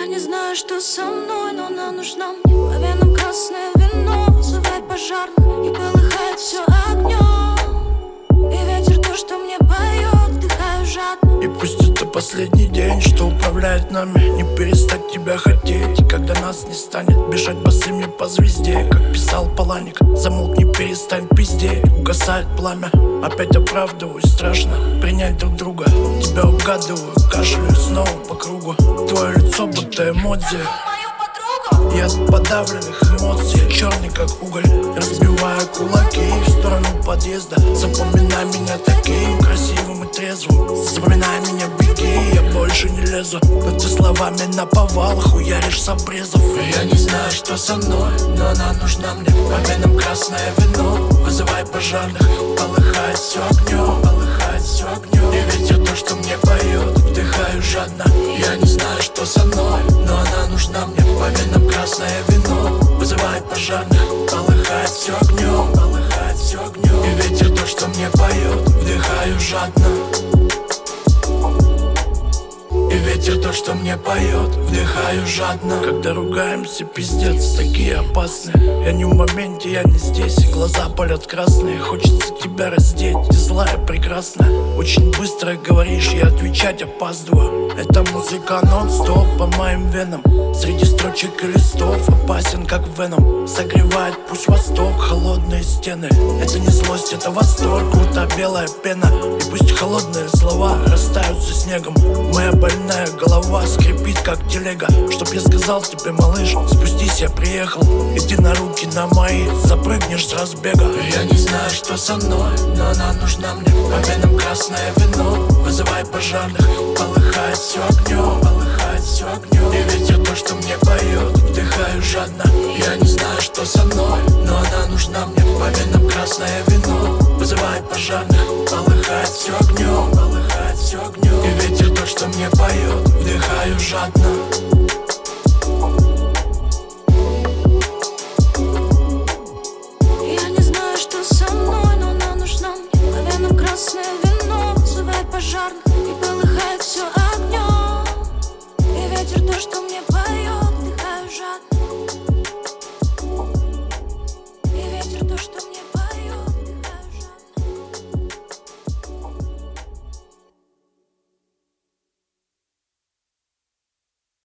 Я не знаю, что со мной, но она нужна мне. По венам красное вино вызывает пожарных, и полыхает все огнем. И ветер то, что мне поет, вдыхаю жадно. И пусть это последний день, что управляет нами, не перестать тебя хотеть. И когда нас не станет, бежать босыми по звезде. Как писал Паланик, замолкни, перестань пиздеть. Угасает пламя, опять оправдываюсь, страшно принять друг друга. Тебя угадываю, кашляю снова по кругу. Твое лицо будто эмодзи. Я от подавленных эмоций, черный как уголь. Разбиваю кулаки в сторону подъезда. Запоминай меня таким красивым и трезвым. Запоминай меня, беги, я больше не лезу. Но ты словами наповал, хуяришь с обрезов. Я не знаю, что со мной, но она нужна мне. По венам красное вино вызывай пожарных, полыхает все огнем, полыхает все огнем. И ветер то, что мне поет, вдыхаю жадно. Я не знаю, что со мной, но она нужна мне. По венам красное вино вызывает пожарных, полыхает все огнем, полыхает все огнем. И ветер то, что мне поет, вдыхаю жадно. И ветер то, что мне поет, вдыхаю жадно. Когда ругаемся, пиздец, такие опасные. Я не в моменте, я не здесь. Глаза палят красные, хочется тебя раздеть. Ты злая, прекрасная, очень быстро говоришь, я отвечать опаздываю. Эта музыка нон-стоп по моим венам. Среди строчек и листов опасен, как веном. Согревает пусть восток, холодные стены. Это не злость, это восторг, будто белая пена. И пусть холодные слова растаются снегом. Моя больная голова скрипит, как телега. Чтоб я сказал тебе, малыш, спустись, я приехал. И ты на руки на мои запрыгнешь с разбега. Я не знаю, что со мной, но она нужна мне. По венам красное вино вызывай пожарных, полыхает все огнем, полыхает все огнем. И ветер то, что мне поет, вдыхаю жадно. Я не знаю, что со мной, но она нужна мне. По венам красное вино вызывай пожарных, полыхает все огнем, полыхает все огнем. И ветер то, что мне поет, вдыхаю жадно.